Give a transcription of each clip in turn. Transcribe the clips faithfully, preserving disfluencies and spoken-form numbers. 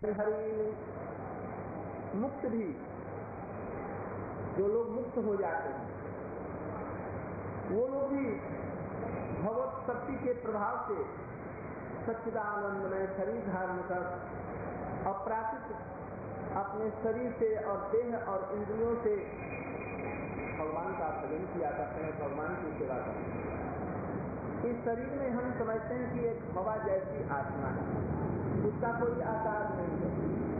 हरि मुक्त भी, जो लोग मुक्त हो जाते हैं वो लोग भी भगवत शक्ति के प्रभाव से सच्चिदानंदमय शरीर धारण कर अपराकृत अपने शरीर से और देह और इंद्रियों से भगवान का भजन किया करते हैं, भगवान की सेवा करते हैं। इस शरीर में हम समझते हैं कि एक हवा जैसी आत्मा है, उसका कोई आकार नहीं है,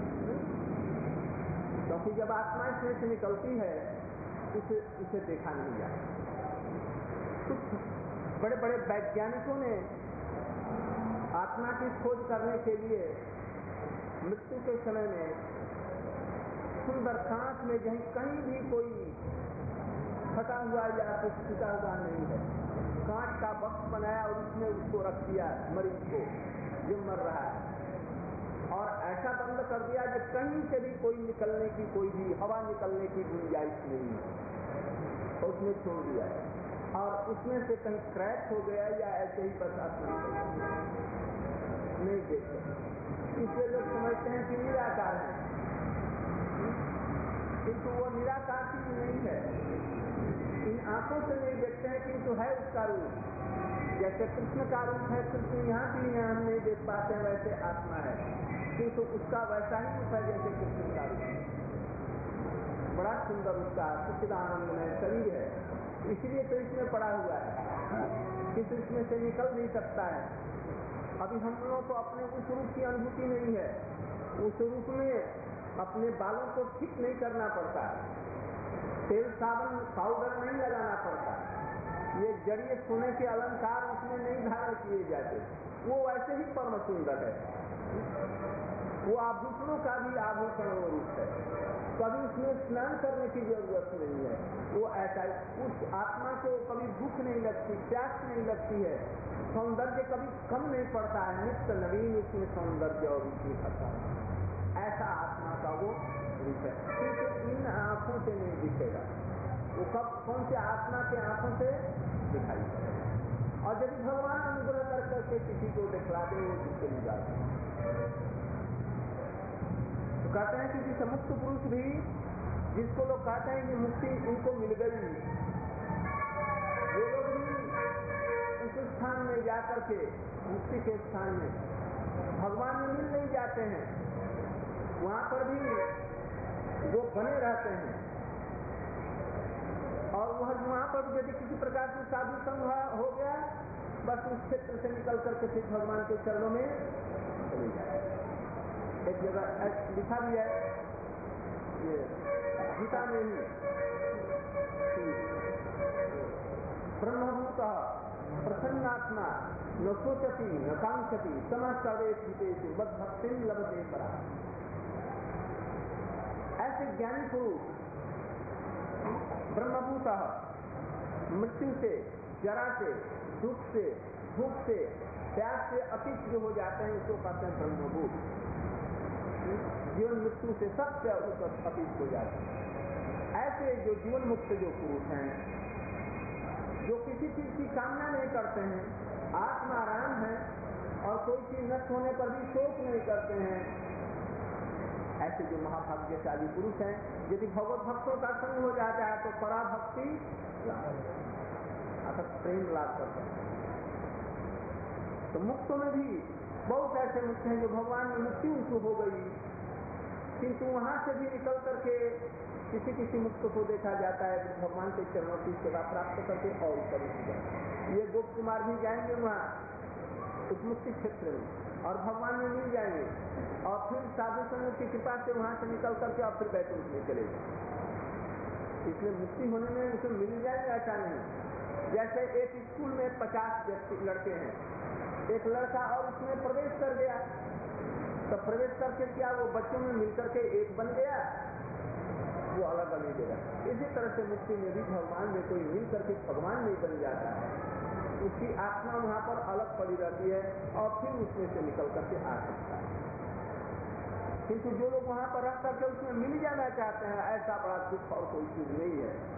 क्योंकि जब आत्मा इसमें से निकलती है उसे उसे देखा नहीं जाता। कुछ बड़े बड़े वैज्ञानिकों ने आत्मा की खोज करने के लिए मृत्यु के समय में सुंदर कांच में कहीं कहीं भी कोई फटा हुआ या कुछ टूटा हुआ नहीं है, कांच का बक्स बनाया और उसमें उसको रख दिया मरीज को जो मर रहा है, और ऐसा बंद कर दिया कि कहीं से भी कोई निकलने की, कोई भी हवा निकलने की गुंजाइश नहीं है, और उसमें छोड़ दिया है, और उसमें से कहीं क्रैक हो गया या ऐसे ही बर्दाश्त नहीं देखते। इसलिए लोग समझते हैं कि निराकार है, किंतु वो निराकार चीज नहीं है। इन आंखों से नहीं देखते हैं किंतु है उसका रूप, जैसे कृष्ण का रूप है, कृष्ण यहाँ भी यहाँ हम नहीं देख पाते हैं, वैसे आत्मा है, किंतु तो उसका वैसा ही रूप है जैसे कृष्ण का रूप है। बड़ा सुंदर उसका सच्चिदानंदमय शरीर है, इसलिए तो इसमें पड़ा हुआ है, किंतु इसमें से निकल नहीं सकता है। अभी हम लोगों को अपने उस रूप की अनुभूति नहीं है, उस रूप में अपने बालों को ठीक नहीं करना पड़ता, तेल साबुन पाउडर नहीं लगाना पड़ता, ये जड़िए सोने के अलंकार उसमें नहीं धारण किए जाते, वो वैसे ही परम सुंदर है। वो आभूषणों का भी आभूषण वो रूप है, कभी उसमें स्नान करने की जरूरत नहीं है। वो ऐसा उस आत्मा को कभी भूख नहीं लगती, प्यास नहीं लगती है, सौंदर्य कभी कम नहीं पड़ता है, नित्य नवीन उसमें सौंदर्य और उसमें करता है, ऐसा आत्मा का वो रूप है। क्योंकि इन आंखों से नहीं दिखेगा, वो कब कौन से आत्मा के आंखों से दिखाई पड़ेगा। और यदि भगवान अनुग्रह कर करके किसी को दिखला दे वो चली जाती है। तो कहते हैं कि जिस मुक्त पुरुष भी, जिसको लोग कहते हैं कि मुक्ति उनको मिल गई, वो लोग भी उस स्थान में जाकर के, मुक्ति के स्थान में भगवान में मिल नहीं जाते हैं, वहां पर भी वो बने रहते हैं। और वह वहां पर यदि किसी प्रकार से साधु संग हो गया, बस उस क्षेत्र से निकल करके फिर भगवान के चरणों में चले जाए। एक जगह लिखा भी है ये गीता में ही, ब्रह्मभूत प्रसन्नात्मा न सोचती न कांक्षति समः सर्वेषु बद्ध भक्तिं लभते परा। ऐसे ज्ञानी पुरुष ब्रह्मभूत मृत्यु से, जरा से, दुख से, भूख से, प्यास से अतीत जो हो जाते हैं उसको कहते हैं ब्रह्मभूत। जीवन मृत्यु से सबसे अतीत हो जाते हैं। ऐसे जो जीवन मुक्त जो पुरुष हैं, जो किसी चीज की कामना नहीं करते हैं, आत्माराम है और कोई चीज नष्ट होने पर भी शोक नहीं करते हैं, ऐसे जो महाभाग्यशाली पुरुष हैं, यदि भगवत भक्तों का संग हो जाता है तो पराभक्ति अर्थात प्रेम लाभ करते हैं। तो मुक्तों में भी बहुत ऐसे मुक्त हैं जो भगवान में मृत्यु उनको हो गई, किंतु वहां से भी निकल करके किसी किसी मुक्त को देखा जाता है भगवान के चरणों की सेवा प्राप्त करके और ऊपर उठ जाए। ये गोप कुमार भी जाएंगे वहाँ उस मुक्ति क्षेत्र में और भगवान में मिल जाएंगे, और फिर साधु संघ की कृपा से वहां से निकल करके और फिर बैकुंठ में चले जाए। इसलिए मुक्ति होने में उसे मिल जाएगा ऐसा नहीं। जैसे एक स्कूल में पचास व्यक्ति लड़के हैं, एक लड़का और उसमें प्रवेश कर गया, तो प्रवेश करके क्या वो बच्चों में मिलकर के एक बन गया, वो अलग अलग देगा। इसी तरह से मुक्ति में भी भगवान में कोई मिल करके भगवान नहीं बन जाता है, उसकी आत्मा वहां पर अलग पड़ी रहती है और फिर उसमें से निकल करके आ सकता है। किंतु जो लोग वहां पर रह करके उसमें मिल जाना चाहते हैं, ऐसा बड़ा दुख और कोई चीज नहीं है।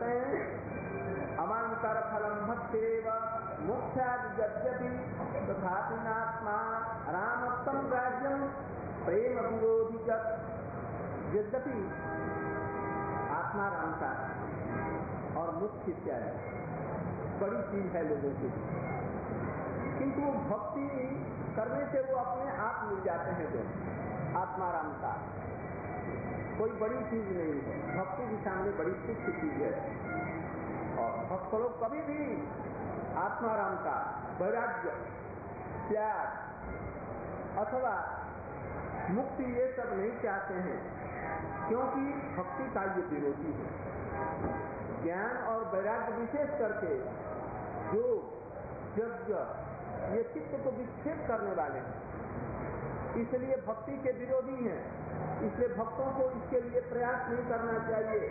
कहते हैं अमंतर फलम भक्तिरेव मोक्षादिजप्यपि तथापि नात्मा रामत्तम राज्यम प्रेम विरोधी जप। यद्यपि आत्मा राम का और मुक्ति इत्यादि बड़ी चीज है लोगों की, किंतु भक्ति करने से वो अपने आप मिल जाते हैं। जो आत्मा राम का कोई बड़ी चीज नहीं है, भक्ति के सामने बड़ी तुच्छ चीज है। और भक्त लोग कभी भी आत्मा राम का वैराग्य, त्याग अथवा मुक्ति ये सब नहीं चाहते हैं, क्योंकि भक्ति का ये विरोधी है। ज्ञान और वैराग्य विशेष करके जो यज्ञ ये चित्त को विक्षेप करने वाले हैं, इसलिए भक्ति के विरोधी हैं। इसलिए भक्तों को इसके लिए प्रयास नहीं करना चाहिए।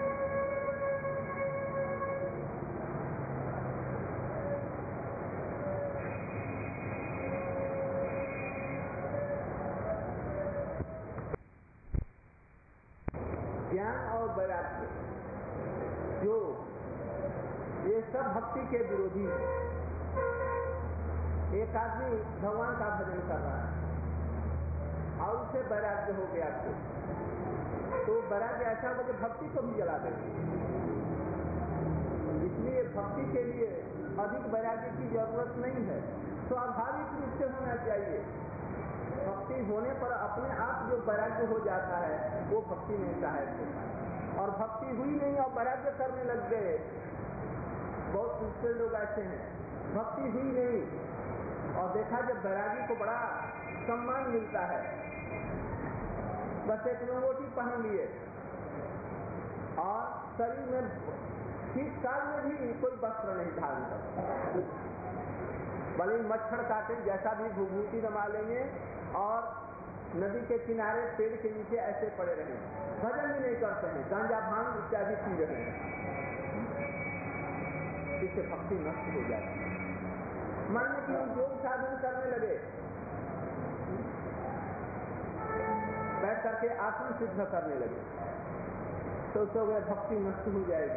ज्ञान और वैराग्य जो ये सब भक्ति के विरोधी है। एक आदमी भगवान का भजन कर रहा है और उसे वैराग्य हो गया, तो वैराग्य ऐसा हो कि भक्ति को भी जला देंगे। इसलिए भक्ति के लिए अधिक वैराग्य की जरूरत नहीं है, स्वाभाविक रूप से होना चाहिए। भक्ति होने पर अपने आप जो वैराग्य हो जाता है वो भक्ति में सहायक होता है। और भक्ति हुई नहीं और वैराग्य करने लग गए, बहुत दूसरे लोग ऐसे हैं, भक्ति हुई नहीं और देखा जब वैरागी को बड़ा सम्मान मिलता है, बस एक लंगोटी पहन लिए और शरीर में ठीक काल में भी कोई वस्त्र नहीं धारण करता, भले मच्छर काटे जैसा भी विभूति रमा लेंगे और नदी के किनारे पेड़ के नीचे ऐसे पड़े रहे, भजन भी नहीं करते हैं, गांजा भांग इत्यादि पी रहे हैं। इससे भक्ति नष्ट हो जाती है। मानने की योग साधन करने लगे, बैठ करके आत्म सिद्ध करने लगे, तो उससे वह भक्ति नष्ट हो जाएगी।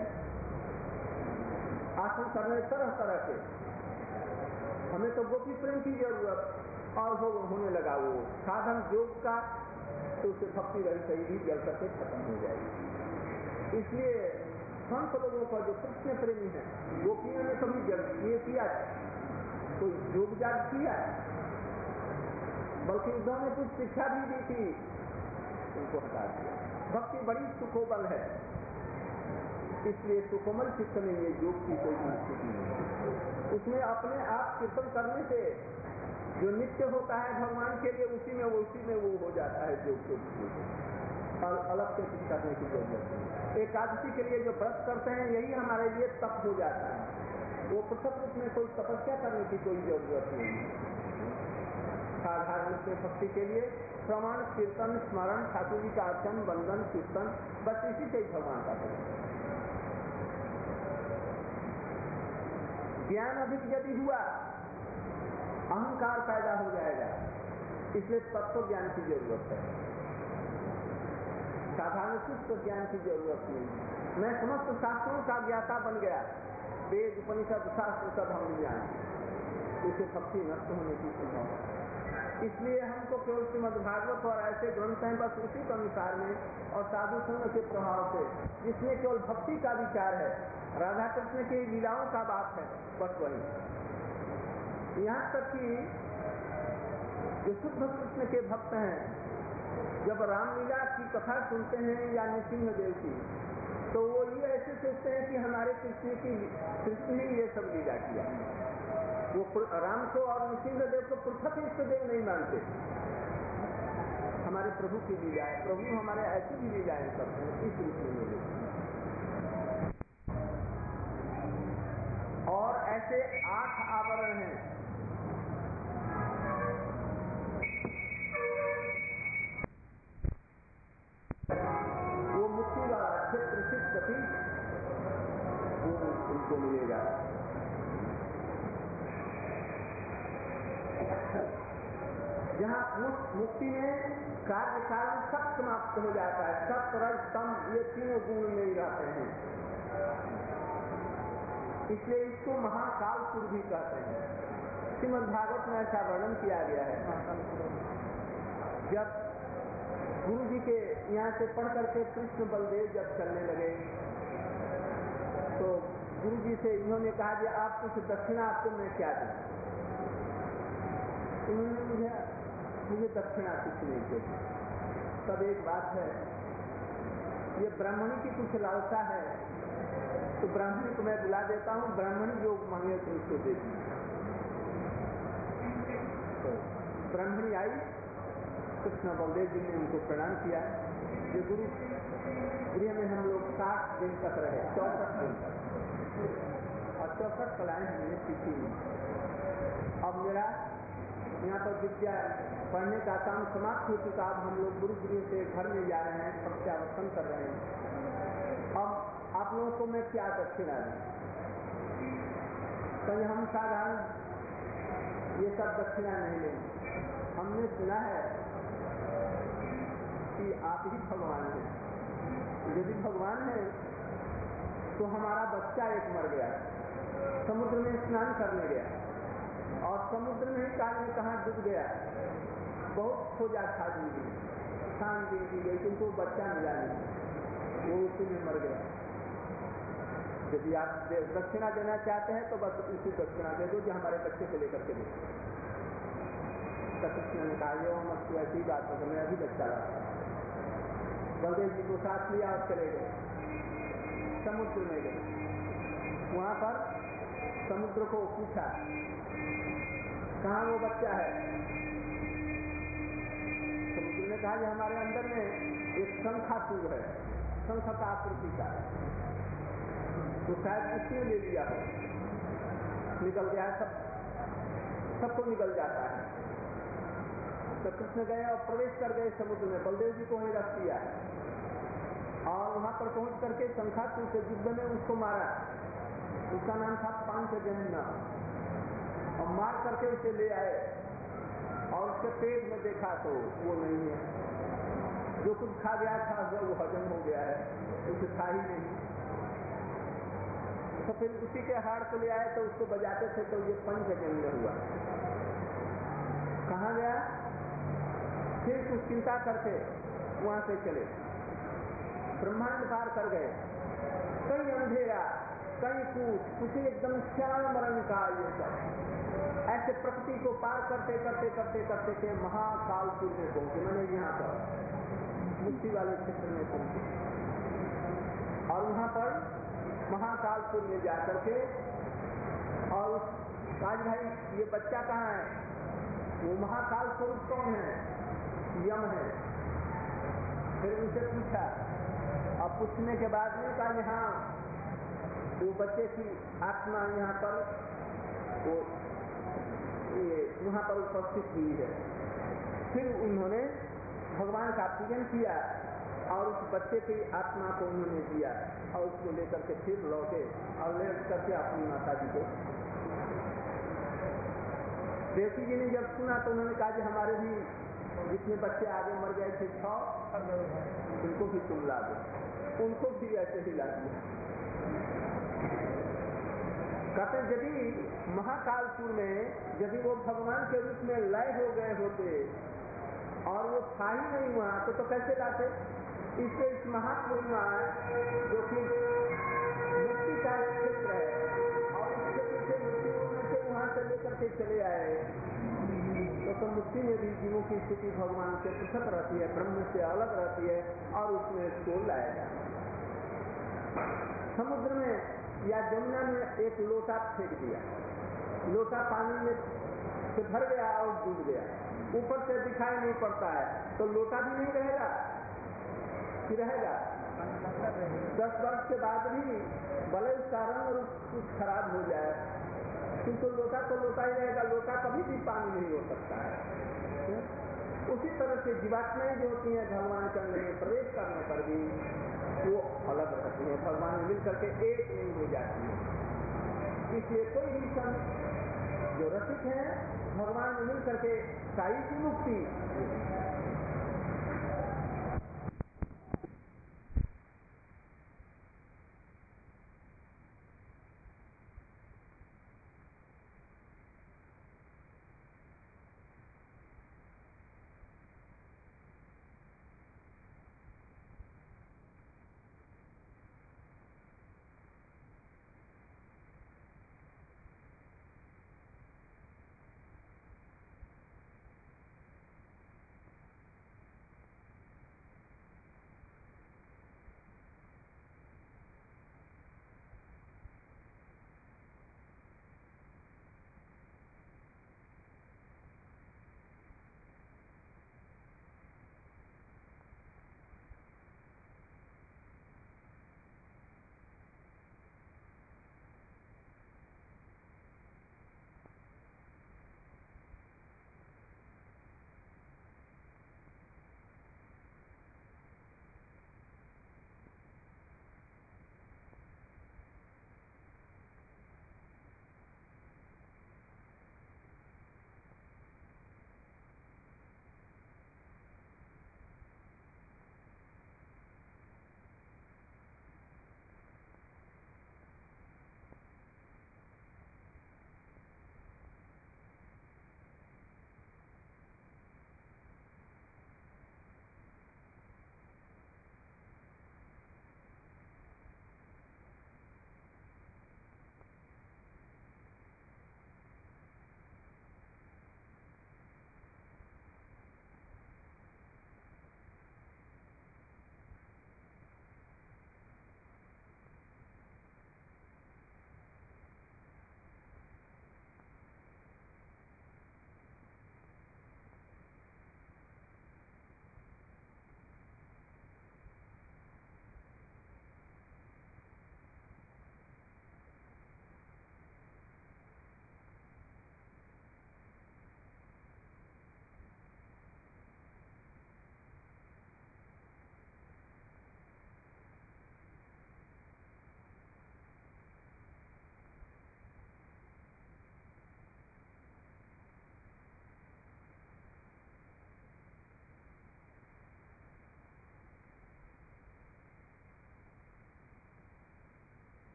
आसन करने तरह तरह के, हमें तो गोपी प्रेम की जरूरत और हो, होने लगा वो साधन योग का, तो उससे भक्ति रही सही भी जल करके खत्म हो जाएगी। इसलिए संत लोगों का जो कृष्ण प्रेमी है, गोपियों ने कभी जल ये किया, कोई योग जाग किया, बल्कि उद्धव ने कुछ शिक्षा भी दी थी, उनको हटा दिया। भक्ति बड़ी सुकोमल है, इसलिए सुकोमल चित्त में ये योग की कोई स्थिति नहीं। उसमें अपने आप कीर्तन करने से जो नित्य होता है भगवान के लिए, उसी में वो उसी में वो हो जाता है योग को, और अलग से कुछ करने की जरूरत नहीं। एकादशी के लिए जो व्रत करते हैं यही हमारे लिए तप हो जाता है, वो पृथक रूप में कोई तपस्या करने की कोई जरूरत नहीं है। साधारण रूप में भक्ति के लिए श्रवण कीर्तन स्मरण ठाकुर जी का अर्चन वंदन कीर्तन, बस इसी से ही भगवान का करें। ज्ञान अधिक यदि हुआ अहंकार पैदा हो जाएगा, इसलिए तत्व ज्ञान की जरूरत है, साधारण शुष्क ज्ञान की जरूरत नहीं। मैं समस्त शास्त्रों का ज्ञाता बन गया, वेद उपनिषद शास्त्र सब हम जान, इसे भक्ति नष्ट होने की संभावना है। इसलिए हमको केवल श्रीमद् भागवत और ऐसे ग्रंथ हैं, बस उसी के अनुसार में और साधु संघ के प्रभाव से, जिसमें केवल भक्ति का विचार है, राधा कृष्ण की लीलाओं का बात है, बस वही। यहाँ तक कि जो शुद्ध कृष्ण के भक्त हैं, जब रामलीला की कथा सुनते हैं या नृसिंह देव की, तो वो ये ऐसे सोचते हैं कि हमारे कृष्ण की कृष्ण ने ये सब लीला किया। वो राम को और नृसिंह देव को पृथक इष्ट देव नहीं मानते, हमारे प्रभु की लीला है, प्रभु हमारे ऐसी भी लीलाएं करते हैं, इस रूप में मिले। और ऐसे आठ आवरण हैं, वो मुक्ति वाला क्षेत्र सिद्ध गति वो उनको मिलेगा। जहाँ मुक्ति में कार्य कारण सब समाप्त हो जाता है, सत्य रज तम ये तीनों गुण नहीं रहते हैं, इसलिए इसको महाकालपुर भी कहते हैं। श्रीमद् भागवत में ऐसा वर्णन किया गया है। जब गुरु जी के यहाँ से पढ़ करके कृष्ण बलदेव जब चलने लगे तो गुरु जी से इन्होंने कहा कि आप कुछ दक्षिणा, आपको मैं क्या दूं? उन्होंने मुझे मुझे दक्षिणा कुछ नहीं चाहिए। तब एक बात है, ये ब्राह्मणी की कुछ लालसा है तो ब्राह्मणी को मैं बुला देता हूँ, ब्राह्मणी जो मांगे तो उसको दे दी। तो ब्राह्मणी आई, कृष्ण बलदेव जी ने उनको प्रणाम किया। ये गुरु गृह में हम लोग साठ दिन तक रहे, चौसठ दिन तक, और चौसठ कलाएं हमने सीखी। अब मेरा यहाँ पर विद्या पढ़ने का काम समाप्त हो चुका। अब हम लोग गुरु गृह से घर में जा रहे हैं, प्रत्यावर्तन कर रहे हैं। अब आप लोगों को मैं क्या दक्षिणा दूं? तो हम साधारण ये सब दक्षिणा नहीं लेंगे। हमने सुना है कि आप ही भगवान हैं। यदि भगवान है तो हमारा बच्चा एक मर गया, समुद्र में स्नान करने गया और समुद्र में ही काल में कहाँ डूब गया। बहुत खोजा खादी गई, छानबीन की गई, किंतु बच्चा मिला नहीं, वो उसी में मर गया। यदि आप दक्षिणा देना चाहते हैं तो बस उसी दक्षिणा दे दो जो हमारे बच्चे को लेकर के दे। कृष्ण ने कहा यो मत ऐसी बात हो, मैं अभी बच्चा रहा। बलदेव जी को साथ लिया और चले गए, समुद्र में गए। वहां पर समुद्र को पूछा कहाँ वो बच्चा है। समुद्र ने कहा कि हमारे अंदर में एक शंखासुर है, शंख का आकृति का है, तो शायद उसने ले लिया हो, निकल गया है, सब सबको निकल जाता है। तो कृष्ण गए और प्रवेश कर गए समुद्र में, बलदेव जी को वहीं रख दिया और वहां पर पहुंच करके शंखासुर से युद्ध में उसको मारा। उसका नाम था पांचजन्य, और मार करके उसे ले आए और उसके पेट में देखा तो वो नहीं है, जो कुछ खा गया था वो हजम हो गया है, कुछ था ही नहीं। तो फिर उसी के हाड़ को ले आए तो उसको बजाते थे तो ये पंचजन्य हुआ। कहाँ गया? फिर कुछ चिंता करके वहां से चले, ब्रह्मांड पार कर गए। कहीं अंधेरा, कहीं कुछ कुछ एकदम श्याम रंग का ये सब, ऐसे प्रकृति को पार करते करते करते करते के महाकालपुर में पहुंचे। मैंने यहाँ पर मुक्ति वाले क्षेत्र में पहुंचे और वहां पर महाकालपुर में जाकर के और आज भाई ये बच्चा कहाँ है? वो महाकाल स्वरूप कौन है? यम है। फिर उनसे पूछा और पूछने के बाद में कहा यहाँ वो बच्चे की आत्मा यहाँ पर वो ये वहाँ पर उपस्थित हुई है। फिर उन्होंने भगवान का पूजन किया और उस बच्चे की आत्मा को उन्होंने दिया और उसको लेकर के फिर लौटे और ले करके अपनी माता जी को। देवकी जी ने जब सुना तो उन्होंने कहा कि हमारे भी जितने बच्चे आगे मर गए थे छह, उनको भी तुम ला दो। उनको भी ऐसे ही ला दिया। कहते यदि महाकालपुर में यदि वो भगवान के रूप में लय हो गए होते और वो था ही नहीं हुआ तो, तो कैसे लाते? इससे इस महापूर्णिमा जो कि मुक्ति का क्षेत्र है और इस क्षेत्र से मुक्ति होने से वहां से लेकर के चले आए तो, तो मुक्ति में भी जीवों की स्थिति भगवान से पृथक रहती है, ब्रह्म से अलग रहती है और उसमें इसको लाया जाता। समुद्र में या जमुना में एक लोटा फेंक दिया, लोटा पानी में से भर गया और डूब गया, ऊपर से दिखाई नहीं पड़ता है तो लोटा भी नहीं रहेगा कि रहेगा? दस वर्ष के बाद भी भले उसका रंग रूप कुछ खराब हो जाए किंतु लोटा तो लोटा ही रहेगा, लोटा कभी भी पानी नहीं हो सकता है। उसी तरह से जीवात्माएं जो होती हैं भगवान के अंदर में प्रवेश करने पर भी वो अलग रहती है, भगवान मिल करके एक नहीं हो जाती है। इसलिए कोई भी संत जो रसिक है भगवान मिल करके साई की मुक्ति